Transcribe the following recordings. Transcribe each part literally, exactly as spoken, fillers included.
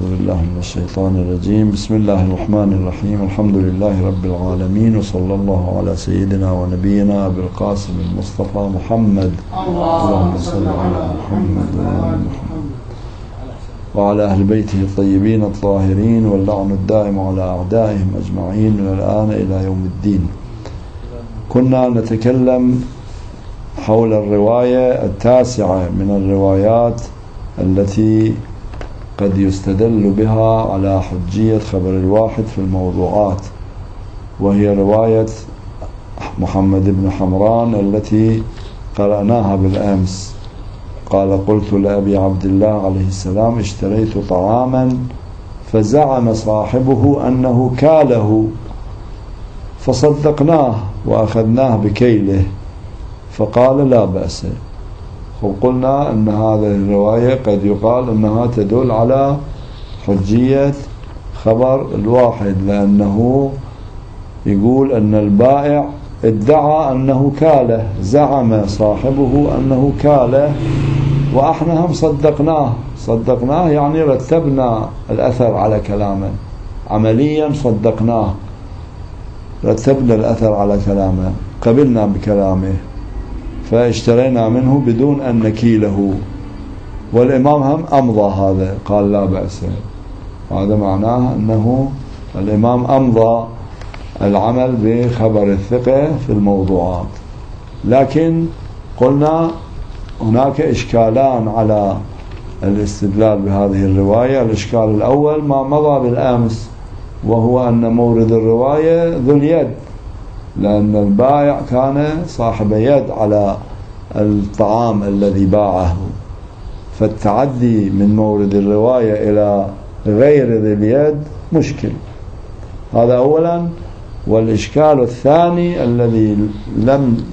أعوذ بالله من الشيطان الرجيم. بسم الله الرحمن الرحيم. الحمد لله رب العالمين، وصلى الله على سيدنا ونبينا أبي القاسم المصطفى محمد. اللهم صل على محمد وعلى محمد وعلى أهل بيته الطيبين الطاهرين، واللعن الدائم على أعدائهم أجمعين من الآن إلى يوم الدين. كنا نتكلم حول الرواية التاسعة من الروايات التي قد يستدل بها على حجية خبر الواحد في الموضوعات، وهي رواية محمد بن حمران التي قرأناها بالأمس. قال: قلت لأبي عبد الله عليه السلام: اشتريت طعاما فزعم صاحبه أنه كاله، فصدقناه وأخذناه بكيله، فقال: لا بأس. وقلنا أن هذه الرواية قد يقال أنها تدل على حجية خبر الواحد، لأنه يقول أن البائع ادعى أنه كاله، زعم صاحبه أنه كاله وإحنا هم صدقناه. صدقناه يعني رتبنا الأثر على كلامه، عمليا صدقناه، رتبنا الأثر على كلامه، قبلنا بكلامه، فاشترينا منه بدون أن نكيله. والإمام هم أمضى هذا، قال: لا بأس. هذا معناه أنه الإمام أمضى العمل بخبر الثقة في الموضوعات. لكن قلنا هناك إشكالان على الاستدلال بهذه الرواية. الإشكال الأول ما مضى بالأمس، وهو أن مورد الرواية ذو اليد، لأن البائع كان صاحب يد على الطعام الذي باعه، فالتعدي من مورد الرواية إلى غير ذي اليد مشكل. هذا أولا. والإشكال الثاني الذي لم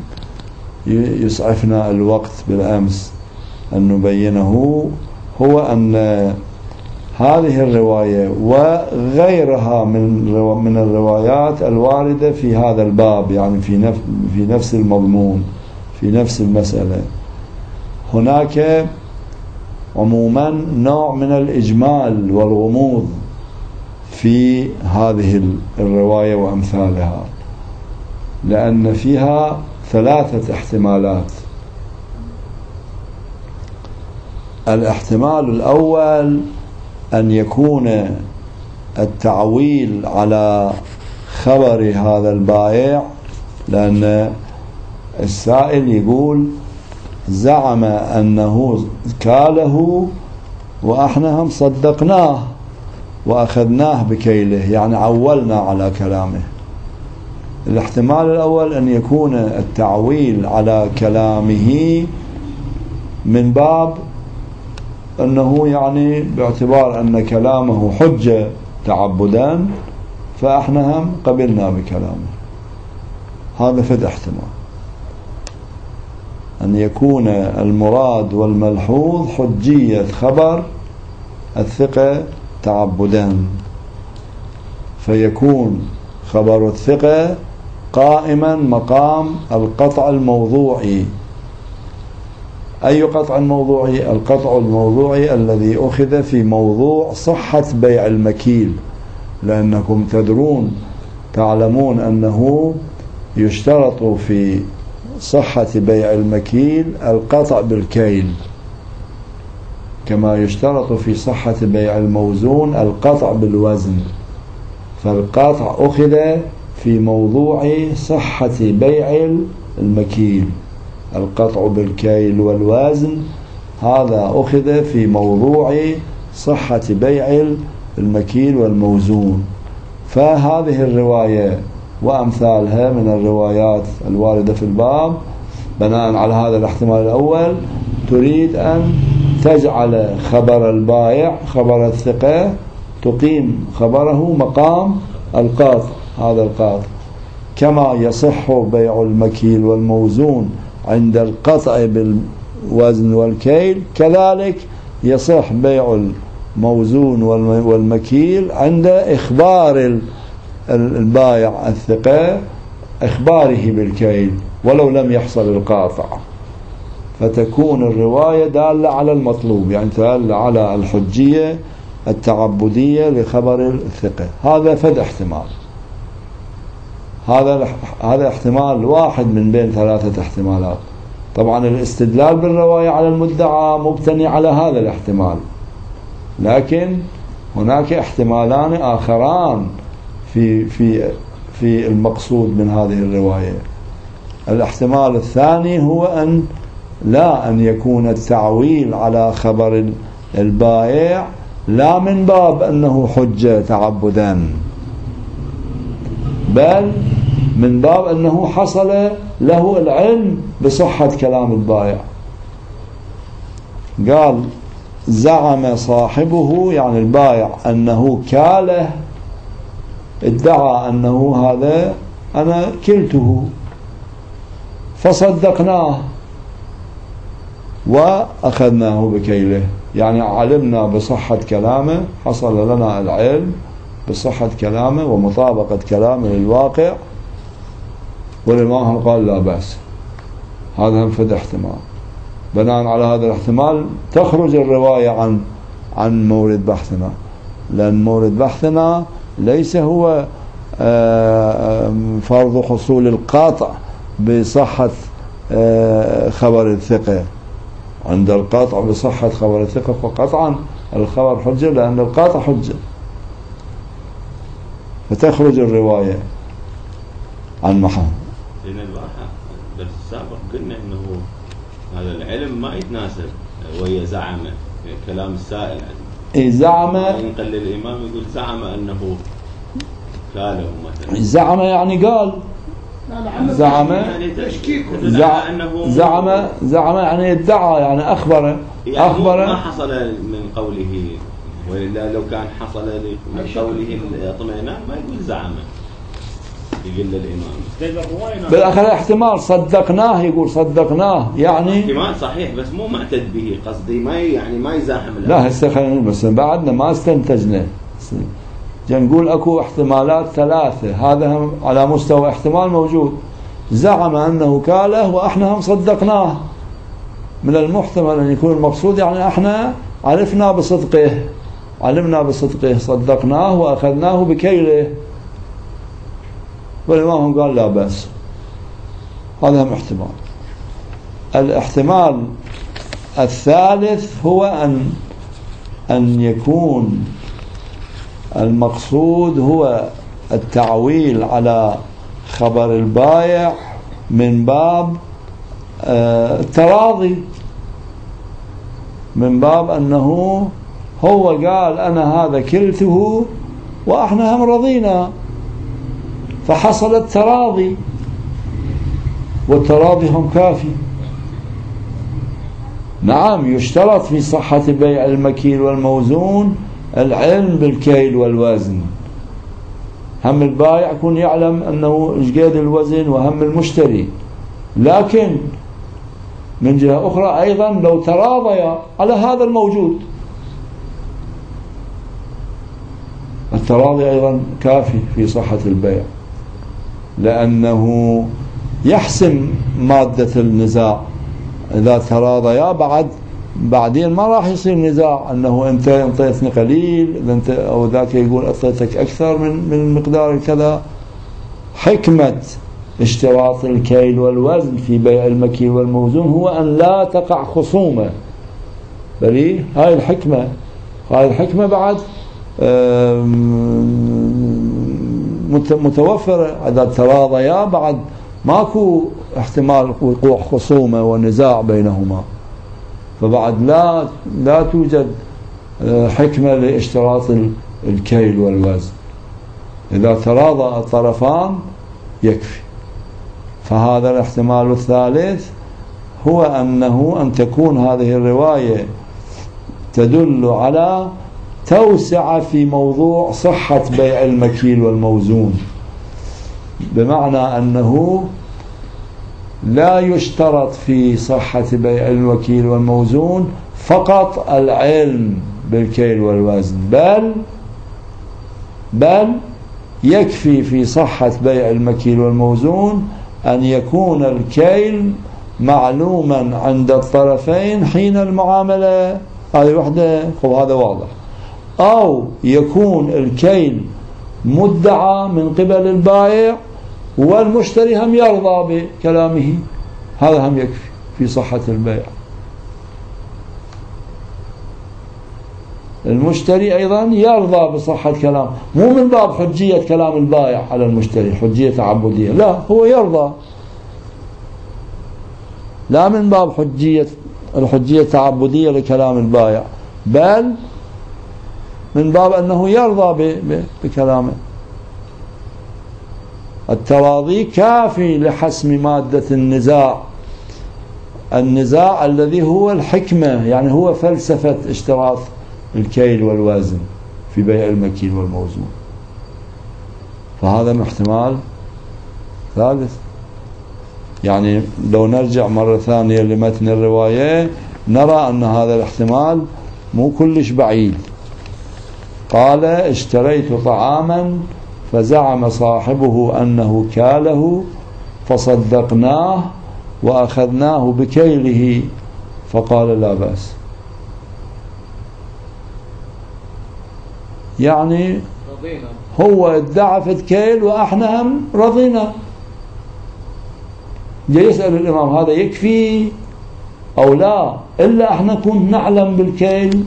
يسعفنا الوقت بالأمس أن نبينه، هو أن هذه الرواية وغيرها من من الروايات الواردة في هذا الباب، يعني في نفس في نفس المضمون، في نفس المسألة، هناك عموما نوع من الإجمال والغموض في هذه الرواية وأمثالها، لأن فيها ثلاثة احتمالات. الاحتمال الأول أن يكون التعويل على خبر هذا البائع، لأن السائل يقول: زعم أنه كاله وإحنا هم صدقناه وأخذناه بكيله، يعني عولنا على كلامه. الاحتمال الأول أن يكون التعويل على كلامه من باب أنه يعني باعتبار أن كلامه حجة تعبدا، فإحنا هم قبلنا بكلامه. هذا فد احتمال، أن يكون المراد والملحوظ حجية خبر الثقة تعبدا، فيكون خبر الثقة قائما مقام القطع الموضوعي. أي قطع موضوعي؟ القطع الموضوعي الذي أخذ في موضوع صحة بيع المكيل، لأنكم تدرون تعلمون أنه يشترط في صحة بيع المكيل القطع بالكيل، كما يشترط في صحة بيع الموزون القطع بالوزن. فالقطع أخذ في موضوع صحة بيع المكيل، القطع بالكيل والوزن هذا أخذ في موضوع صحة بيع المكيل والموزون. فهذه الرواية وأمثالها من الروايات الواردة في الباب بناء على هذا الاحتمال الأول تريد أن تجعل خبر البائع خبر الثقة، تقيم خبره مقام القاطع، هذا القاطع، كما يصح بيع المكيل والموزون عند القطع بالوزن والكيل، كذلك يصح بيع الموزون والمكيل عند إخبار البائع الثقة، إخباره بالكيل ولو لم يحصل القاطع، فتكون الرواية دالة على المطلوب، يعني دالة على الحجية التعبدية لخبر الثقة. هذا فد احتمال، هذا هذا احتمال واحد من بين ثلاثة احتمالات. طبعا الاستدلال بالرواية على المدعى مبتني على هذا الاحتمال، لكن هناك احتمالان آخران في في في المقصود من هذه الرواية. الاحتمال الثاني هو أن لا أن يكون التعويل على خبر البائع لا من باب أنه حجة تعبدا، بل من باب أنه حصل له العلم بصحة كلام البائع. قال زعم صاحبه يعني البائع أنه كاله، ادعى أنه هذا أنا كلته، فصدقناه وأخذناه بكيله، يعني علمنا بصحة كلامه، حصل لنا العلم بصحة كلامه ومطابقة كلامه للواقع، والإمام قال لا بأس. هذا هم فد احتمال. بناء على هذا الاحتمال تخرج الرواية عن عن مورد بحثنا، لأن مورد بحثنا ليس هو فرض حصول القاطع بصحة خبر الثقة. عند القاطع بصحة خبر الثقة فقطعا الخبر حجة، لأن القاطع حجة، فتخرج الرواية عن محل. لأن الدرس السابق قلنا أنه هذا العلم ما يتناسب وهي زعم كلام السائل. إيه زعم ينقل الإمام يقول زعم أنه كاله مثلا. زعم يعني قال، زعم زعم زعم يعني ادعى، يعني أخبر يعني أخبر ما حصل من قوله، وإلا لو كان حصل من قوله اطمئنان ما يقول زعم، يقول الإمام بالآخر احتمال صدقناه، يقول صدقناه يعني احتمال صحيح بس مو معتد به، قصدي ما يعني ما يزاحم. لا هسه خلينا بس بعدنا ما استنتجنا، نقول اكو احتمالات ثلاثة، هذا هم على مستوى احتمال موجود. زعم أنه كاله وإحنا هم صدقناه، من المحتمل أن يكون المقصود يعني إحنا عرفنا بصدقه، علمنا بصدقه، صدقناه وأخذناه بكيله، والإمام قال لا بأس. هذا هم احتمال. الاحتمال الثالث هو أن أن يكون المقصود هو التعويل على خبر البائع من باب التراضي، من باب أنه هو قال أنا هذا كلته وإحنا هم رضينا، فحصل التراضي، والتراضي هم كافي. نعم يشترط في صحة بيع المكيل والموزون العلم بالكيل والوزن، هم البائع يكون يعلم أنه إيش قد الوزن وهم المشتري، لكن من جهة أخرى أيضا لو تراضيا على هذا الموجود التراضي أيضا كافي في صحة البيع، لأنه يحسم مادة النزاع. إذا تراضيا بعد بعدين ما راح يصير نزاع أنه أنت انطيتني قليل أنت أو ذاك يقول أعطيتك أكثر من من المقدار كذا. حكمة اشتراط الكيل والوزن في بيع المكيل والموزون هو أن لا تقع خصومة، بل هاي الحكمة، هاي الحكمة بعد متوفرة. إذا تراضيا بعد ماكو احتمال وقوع خصومة ونزاع بينهما، فبعد لا لا توجد حكمة لاشتراط الكيل والوزن. إذا تراضى الطرفان يكفي. فهذا الاحتمال الثالث هو أنه أن تكون هذه الرواية تدل على توسع في موضوع صحة بيع المكيل والموزون، بمعنى أنه لا يشترط في صحة بيع الوكيل والموزون فقط العلم بالكيل والوزن، بل بل يكفي في صحة بيع المكيل والموزون أن يكون الكيل معلوما عند الطرفين حين المعاملة. هذه وحدة، وهذا واضح. أو يكون الكيل مدعى من قبل البائع والمشتري هم يرضى بكلامه، هذا هم يكفي في صحة البيع. المشتري أيضا يرضى بصحة كلام، مو من باب حجية كلام البائع على المشتري، حجية تعبدية، لا، هو يرضى، لا من باب حجية الحجية التعبدية لكلام البائع، بل من باب أنه يرضى بكلامه. التراضي كافي لحسم مادة النزاع، النزاع الذي هو الحكمة، يعني هو فلسفة اشتراط الكيل والوزن في بيع المكيل والموزون. فهذا احتمال ثالث. يعني لو نرجع مرة ثانية لمتن الرواية نرى أن هذا الاحتمال مو كلش بعيد. قال: اشتريت طعاما فزعم صاحبه أنه كاله فصدقناه وأخذناه بكيله فقال: لا بأس. يعني هو ادعى في الكيل وإحنا هم رضينا. جاي يسأل الإمام: هذا يكفي أو لا؟ إلا إحنا كنا نعلم بالكيل.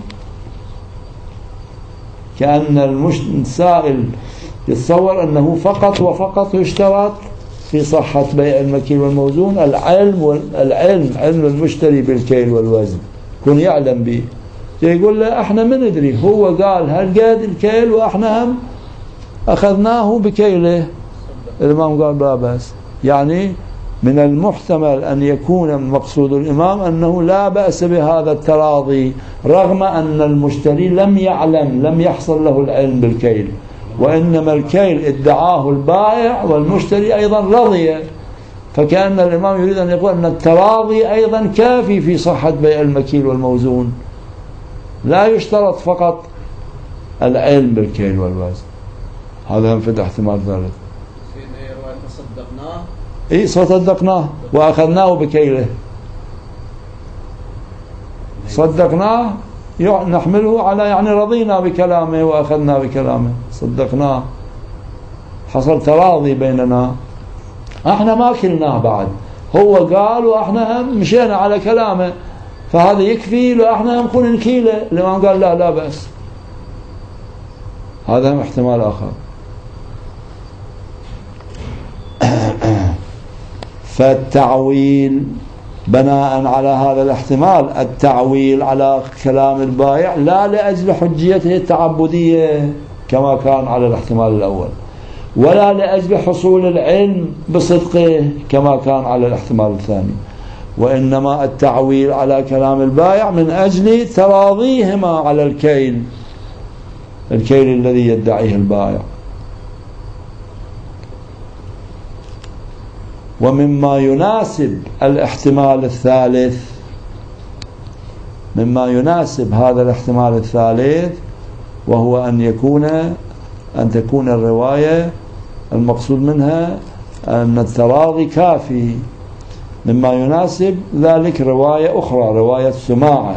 كأن السائل يتصور أنه فقط وفقط يشترط في صحة بيع المكيل والموزون العلم والعلم علم المشتري بالكيل والوزن، كن يعلم به. يقول له: احنا ما ندري، هو قال هالقد الكيل واحنا هم اخذناه بكيله. الامام قال: لا بأس. يعني من المحتمل ان يكون مقصود الامام انه لا بأس بهذا التراضي، رغم ان المشتري لم يعلم، لم يحصل له العلم بالكيل، وانما الكيل ادعاه البائع والمشتري ايضا رضي. فكأن الامام يريد ان يقول ان التراضي ايضا كافي في صحة بيع المكيل والموزون، لا يشترط فقط العلم بالكيل والوزن. هذا ينفذ احتمال ثالث. في رواية تصدقناه، اي صدقناه واخذناه بكيله. صدقناه نحمله على يعني رضينا بكلامه واخذنا بكلامه، صدقناه، حصل تراضي بيننا، احنا ما كلناه بعد، هو قال واحنا هم مشينا على كلامه، فهذا يكفي لو احنا نكون نكيله. الإمام قال: لا لا بأس. هذا احتمال آخر. فالتعويل بناء على هذا الاحتمال، التعويل على كلام البائع لا لأجل حجيته التعبدية كما كان على الاحتمال الأول، ولا لأجل حصول العلم بصدقه كما كان على الاحتمال الثاني، وإنما التعويل على كلام البائع من أجل تراضيهما على الكيل، الكيل الذي يدعيه البائع. ومما يناسب الاحتمال الثالث، مما يناسب هذا الاحتمال الثالث، وهو أن يكون أن تكون الرواية المقصود منها أن التراضي كافي. مما يناسب ذلك رواية أخرى، رواية سماعة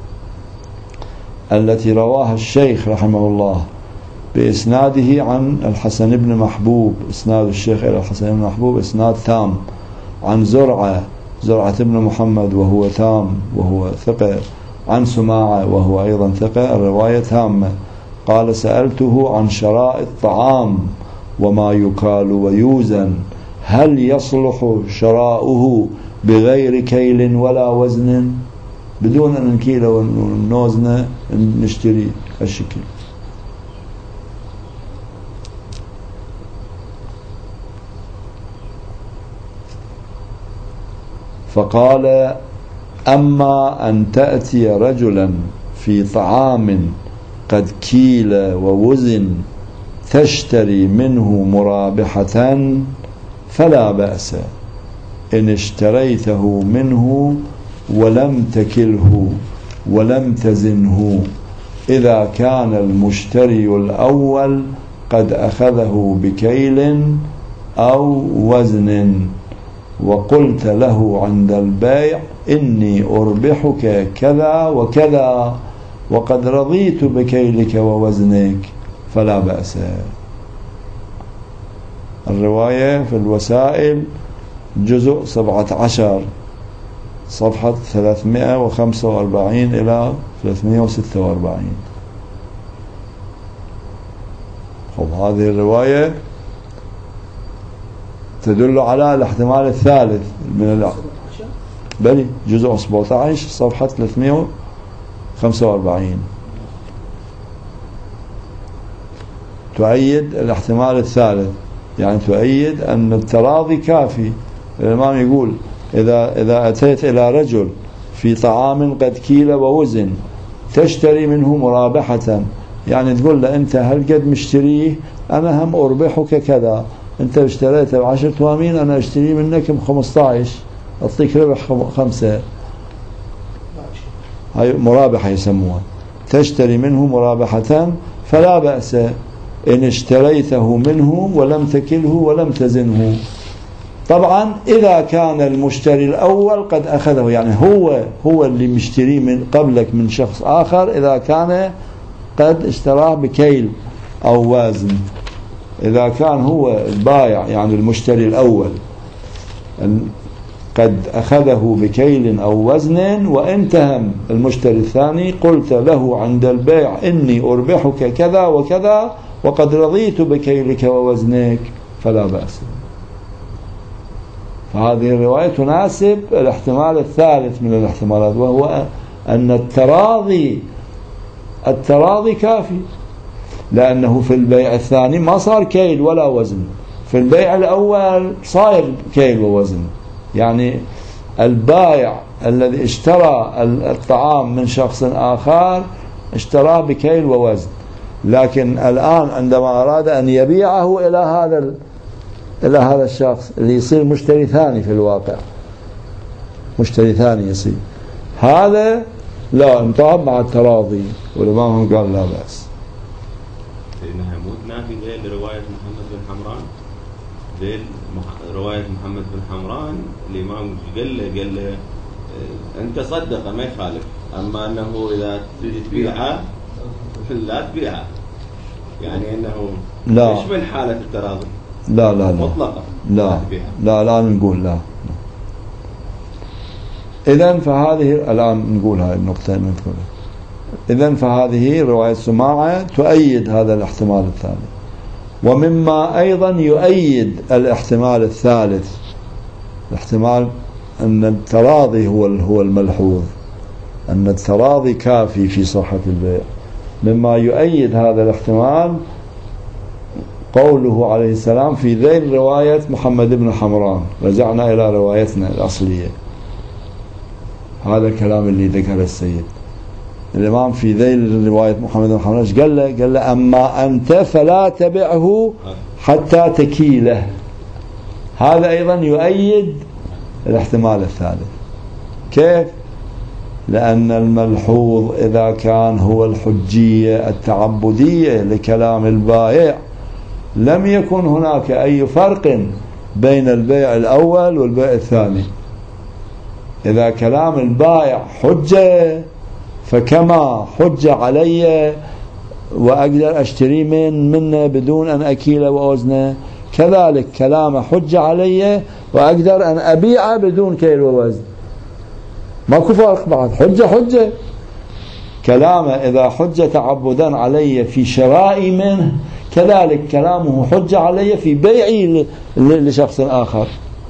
التي رواها الشيخ رحمه الله بإسناده عن الحسن بن محبوب، إسناد الشيخ إلى الحسن بن محبوب إسناد تام، عن زرعة زرعة بن محمد وهو تام وهو ثقة، عن سماعة وهو أيضا ثقة، الرواية تامة. قال: سألته عن شراء الطعام وما يكال ويوزن، هل يصلح شراؤه بغير كيل ولا وزن؟ بدون أن نكيل ونوزن نشتري الشكل. فقال: أما أن تأتي رجلا في طعام قد كيل ووزن تشتري منه مرابحة فلا بأس إن اشتريته منه ولم تكله ولم تزنه، إذا كان المشتري الأول قد أخذه بكيل أو وزن، وقلت له عند البيع إني أربحك كذا وكذا، وقد رضيت بكيلك ووزنك فلا بأس. الرواية في الوسائل جزء سبعة عشر صفحة ثلاثمائة وخمسة وأربعين إلى ثلاثمائة وستة وأربعين. خب هذه الرواية تدل على الاحتمال الثالث من ال... بلي جزء سبعة عشر صفحة ثلاثمائة وخمسة وأربعين تؤيد الاحتمال الثالث، يعني تؤيد أن التراضي كافي. الإمام يقول إذا إذا أتيت إلى رجل في طعام قد كيل ووزن تشتري منه مرابحة، يعني تقول له أنت هل قد مشتريه، أنا هم أربحك كذا، أنت اشتريته بعشرة توامين أنا أشتري منك بخمسة عشر أعطيك ربح خمسة. هاي مرابحة يسموها، تشتري منه مرابحة فلا بأس إن اشتريته منه ولم تكله ولم تزنه. طبعا إذا كان المشتري الأول قد أخذه، يعني هو هو اللي مشتري من قبلك من شخص آخر، إذا كان قد اشتراه بكيل أو وزن. إذا كان هو البائع يعني المشتري الأول قد أخذه بكيل أو وزن وانتهم المشتري الثاني، قلت له عند البيع إني أربحك كذا وكذا وقد رضيت بكيلك ووزنك فلا بأس. فهذه الرواية تناسب الاحتمال الثالث من الاحتمالات، وهو أن التراضي التراضي كافي، لأنه في البيع الثاني ما صار كيل ولا وزن، في البيع الأول صاير كيل ووزن. يعني البائع الذي اشترى الطعام من شخص آخر اشتراه بكيل ووزن، لكن الآن عندما أراد أن يبيعه إلى هذا إلى هذا الشخص اللي يصير مشتري ثاني، في الواقع مشتري ثاني يصير، هذا لا انطاب مع التراضي، والإمام قال لا بأس. سيدنا حمود نافي ذيل رواية محمد بن حمران، ذيل رواية محمد بن حمران الإمام قال له قال له أنت صدق ما يخالف، أما أنه إذا تريد تبيعه لا تبيعه، يعني أنه لا يشمل حالة التراضي لا لا لا مطلقة لا لا لا نقول لا. إذن فهذه الآن نقول هاي النقطة نذكرها. إذن فهذه رواية سماعة تؤيد هذا الاحتمال الثالث. ومما أيضا يؤيد الاحتمال الثالث الاحتمال أن التراضي هو هو الملحوظ، أن التراضي كافي في صحة البيع. مما يؤيد هذا الاحتمال قوله عليه السلام في ذيل رواية محمد بن حمران، رجعنا إلى روايتنا الأصلية، هذا الكلام اللي ذكر السيد الإمام في ذيل رواية محمد بن حمران قال له قال له أما أنت فلا تبعه حتى تكيله. هذا أيضا يؤيد الاحتمال الثالث. كيف؟ لأن الملحوظ إذا كان هو الحجية التعبدية لكلام البائع لم يكن هناك أي فرق بين البيع الأول والبيع الثاني. إذا كلام البائع حجة فكما حجة علي وأقدر أشتري من منه بدون أن أكيل وأوزنه، كذلك كلام حجة علي وأقدر أن أبيعه بدون كيل ووزن. ماكو فرق بعد، حجة حجة. كلامه إذا حجة تعبدا علي في شرائي منه، كذلك كلامه حجة علي في بيعي لشخص آخر.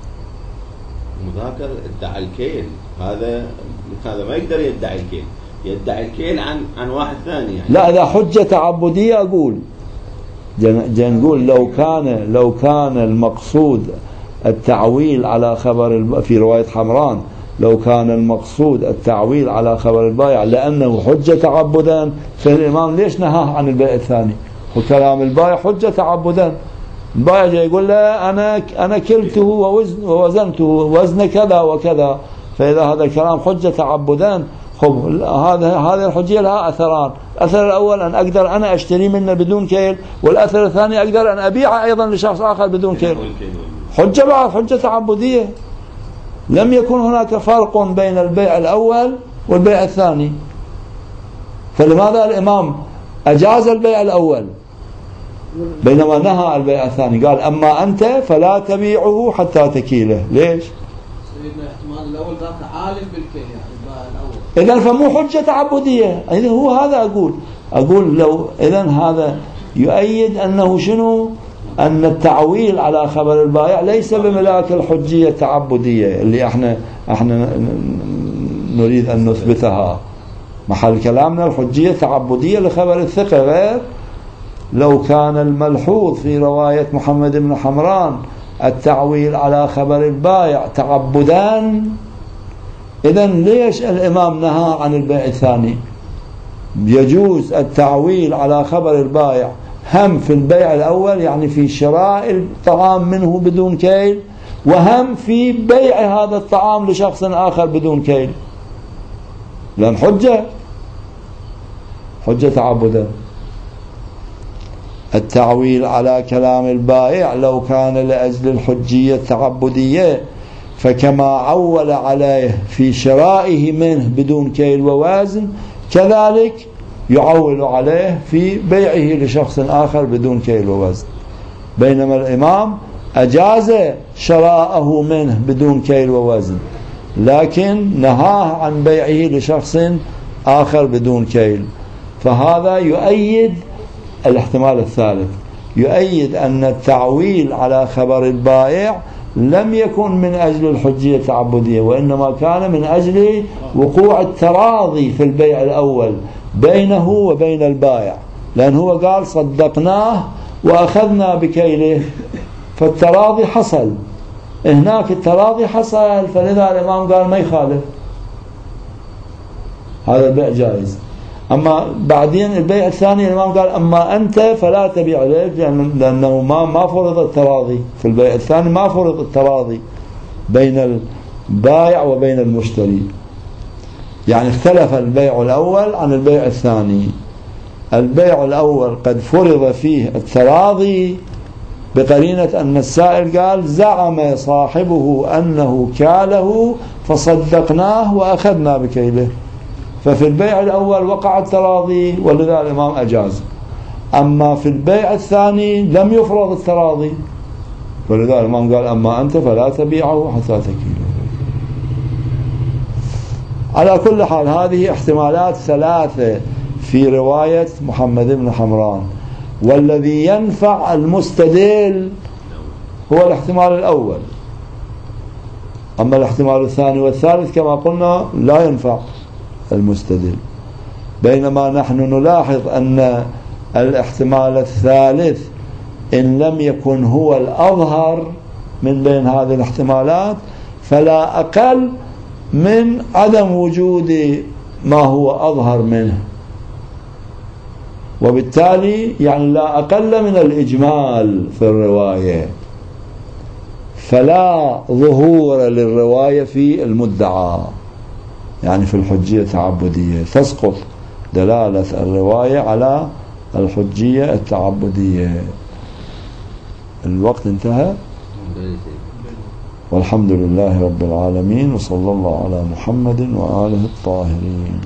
مذاكر ادعى الكيل، هذا هذا ما يقدر يدعي الكيل، يدعي الكيل عن عن واحد ثاني يعني. لا إذا حجة تعبدية أقول جن نقول لو كان لو كان المقصود التعويل على خبر في رواية حمران، لو كان المقصود التعويل على خبر البائع لأنه حجة تعبدا، فالإمام ليش نهاه عن البيع الثاني؟ وكلام البائع حجة تعبدا. البائع جاي يقول له أنا أنا كلته ووزن ووزنته وزن كذا وكذا، فإذا هذا الكلام حجة تعبدا، خب هذا هذه الحجية لها أثران. الأثر الأول أن أقدر أنا أشتري منه بدون كيل، والأثر الثاني أقدر أن أبيعه أيضا لشخص آخر بدون كيل. حجة بعد حجة تعبدية. لم يكن هناك فرق بين البيع الأول والبيع الثاني، فلماذا الإمام أجاز البيع الأول بينما نهى البيع الثاني؟ قال أما أنت فلا تبيعه حتى تكيله. ليش؟ سيدنا الاحتمال الأول ذاك عالم بالكيل يعني البيع الأول. إذن فمو حجة تعبدية. إذن هو هذا أقول أقول لو إذن هذا يؤيد أنه شنو؟ أن التعويل على خبر البائع ليس بملاك الحجية التعبدية اللي احنا احنا نريد أن نثبتها. محل كلامنا الحجية التعبدية لخبر الثقة غير. لو كان الملحوظ في رواية محمد بن حمران التعويل على خبر البائع تعبدان، إذن ليش الإمام نهى عن البيع الثاني؟ يجوز التعويل على خبر البائع هم في البيع الأول يعني في شراء الطعام منه بدون كيل، وهم في بيع هذا الطعام لشخص آخر بدون كيل، لأن حجة حجة تعبدا. التعويل على كلام البائع لو كان لأجل الحجية التعبدية فكما عول عليه في شرائه منه بدون كيل ووزن كذلك يعول عليه في بيعه لشخص آخر بدون كيل ووزن. بينما الإمام أجاز شراءه منه بدون كيل ووزن لكن نهاه عن بيعه لشخص آخر بدون كيل. فهذا يؤيد الاحتمال الثالث، يؤيد أن التعويل على خبر البائع لم يكن من أجل الحجية التعبدية وإنما كان من أجل وقوع التراضي في البيع الأول بينه وبين البائع، لأن هو قال صدقناه وأخذنا بكيله فالتراضي حصل هناك، التراضي حصل، فلذا الإمام قال ما يخالف هذا البيع جائز. أما بعدين البيع الثاني الإمام قال أما أنت فلا تبيع عليه لأنه ما ما فرض التراضي في البيع الثاني، ما فرض التراضي بين البائع وبين المشتري، يعني اختلف البيع الأول عن البيع الثاني. البيع الأول قد فرض فيه التراضي بقرينة أن السائل قال زعم صاحبه أنه كاله فصدقناه وأخذنا بكيله، ففي البيع الأول وقع التراضي ولذا الإمام أجاز. أما في البيع الثاني لم يفرض التراضي ولذا الإمام قال أما أنت فلا تبيعه حتى تكيله. على كل حال هذه احتمالات ثلاثة في رواية محمد بن حمران، والذي ينفع المستدل هو الاحتمال الأول، أما الاحتمال الثاني والثالث كما قلنا لا ينفع المستدل. بينما نحن نلاحظ أن الاحتمال الثالث إن لم يكن هو الأظهر من بين هذه الاحتمالات فلا أقل من عدم وجود ما هو أظهر منه، وبالتالي يعني لا أقل من الإجمال في الرواية، فلا ظهور للرواية في المدعى يعني في الحجية التعبدية، تسقط دلالة الرواية على الحجية التعبدية. الوقت انتهى والحمد لله رب العالمين وصلى الله على محمد وآله الطاهرين.